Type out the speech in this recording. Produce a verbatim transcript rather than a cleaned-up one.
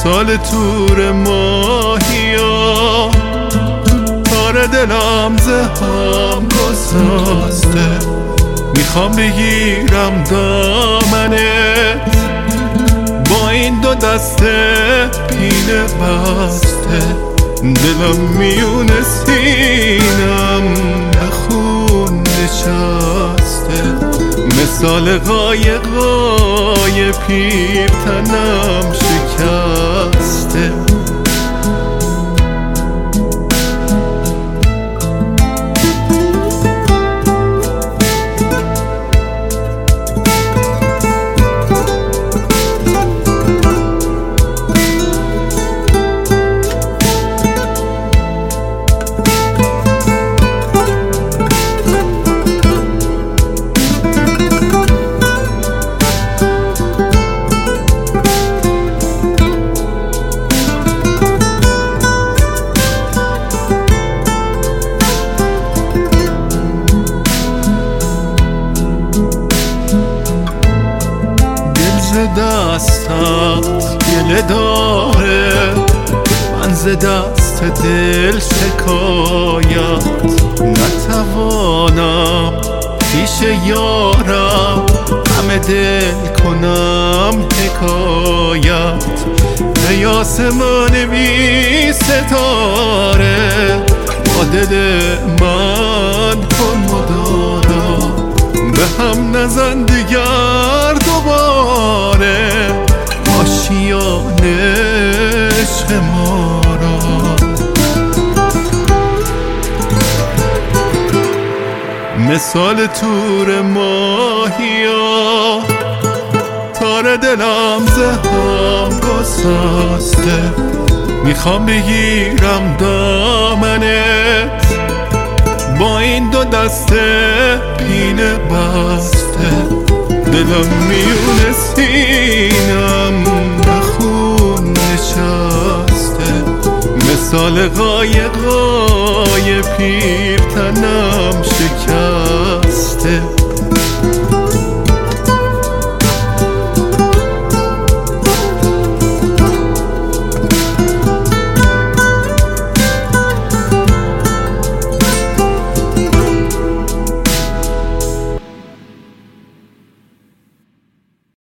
مثال تور ماهیا، تار دلم زهام گسسته، میخوام بگیرم دامنت با این دو دسته پینه بسته. دلم میون سینم به خون نشسته، مثال قایقای پیر تنم شکسته. دستت گله داره، من ز دست دل شکایت نتوانم. پیش یارم همه دل کنم حکایت، به آسمان بی ستاره با دل من کن مدارا. به هم نزن دیگر دوباره آشیان عشق ما را. مثال تور ماهیا، تار دلم زهام گسسته، میخوام بگیرم دامنت با این دو دسته پینه بسته. دلم میون سینم به خون نشسته، مثال قایقای پیر تنم شکسته.